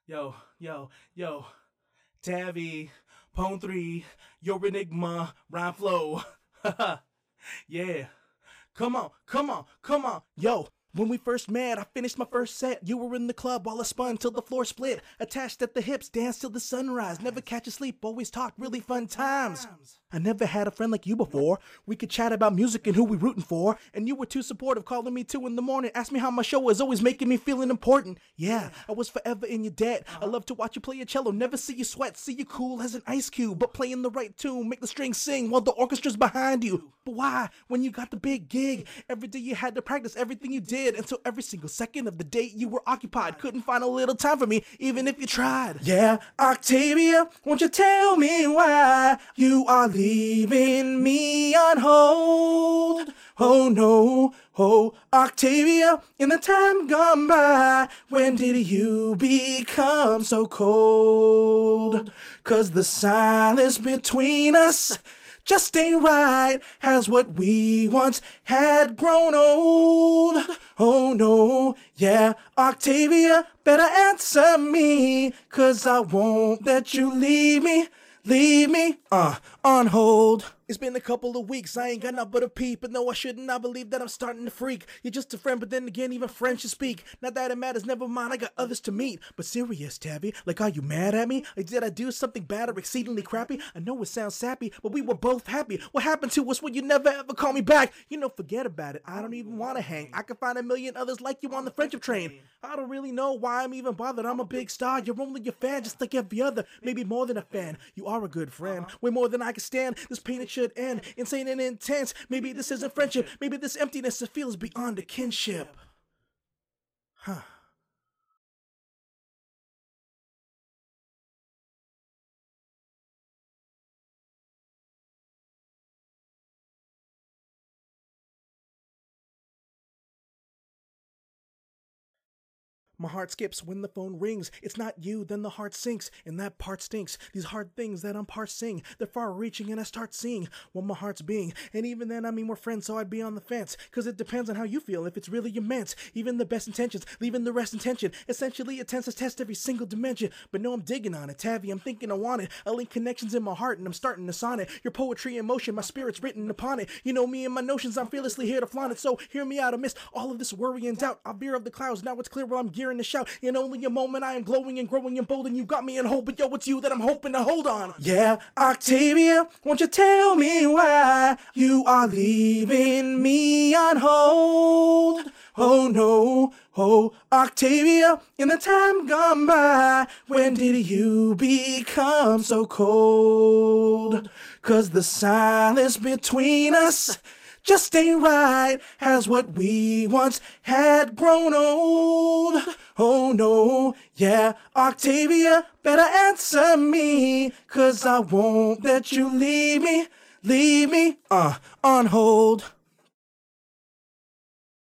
Yo, Tavi, Pone 3, your Enigma, rhyme flow. Yeah. Come on. Yo, when we first met, I finished my first set. You were in the club while I spun till the floor split. Attached at the hips, danced till the sunrise. Never catch you sleep, always talk really fun times. I never had a friend like you before. We could chat about music and who we rooting for. And you were too supportive, calling me 2 in the morning. Asked me how my show was, always making me feeling important. Yeah, I was forever in your debt. I love to watch you play your cello, never see you sweat. See you cool as an ice cube, but playing the right tune. Make the strings sing while the orchestra's behind you. But why, when you got the big gig, every day you had to practice everything you did, until every single second of the day you were occupied. Couldn't find a little time for me, even if you tried. Yeah, Octavia, won't you tell me why you are leaving me on hold? Oh no, oh Octavia, in the time gone by, when did you become so cold? 'Cause the silence between us just ain't right, has what we once had grown old. Oh no, yeah, Octavia, better answer me, 'cause I won't let you leave me on hold. It's been a couple of weeks, I ain't got nothing but a peep. But no, I shouldn't, I believe that I'm starting to freak. You're just a friend, but then again, even friends should speak. Not that it matters, never mind, I got others to meet. But serious, Tabby, like, are you mad at me? Like, did I do something bad or exceedingly crappy? I know it sounds sappy, but we were both happy. What happened to us when you never ever call me back? You know, forget about it, I don't even want to hang. I can find a million others like you on the friendship train. I don't really know why I'm even bothered, I'm a big star. You're only a fan, just like every other, maybe more than a fan. You are a good friend, way more than I can stand. This pain, it should end, insane and intense. Maybe this isn't friendship, maybe this emptiness, it feels beyond a kinship. Huh. My heart skips when the phone rings. It's not you, then the heart sinks, and that part stinks. These hard things that I'm parsing, they're far reaching, and I start seeing what my heart's being. And even then, I mean, we're friends, so I'd be on the fence. 'Cause it depends on how you feel, if it's really immense. Even the best intentions, leaving the rest in tension. Essentially, it tends to test every single dimension. But no, I'm digging on it, Tavi, I'm thinking I want it. I link connections in my heart, and I'm starting to sonnet. Your poetry in motion, my spirit's written upon it. You know me and my notions, I'm fearlessly here to flaunt it. So hear me out, amidst all of this worry and doubt. I'll veer of the clouds, now it's clear where I'm gearing to shout. In only a moment I am glowing and growing and bold, and you got me in hope, but yo, it's you that I'm hoping to hold on. Yeah, Octavia, won't you tell me why you are leaving me on hold? Oh no, oh Octavia, in the time gone by, when did you become so cold? 'Cause the silence between us just ain't right, has what we once had grown old. Oh no, yeah, Octavia, better answer me, 'cause I won't let you leave me on hold.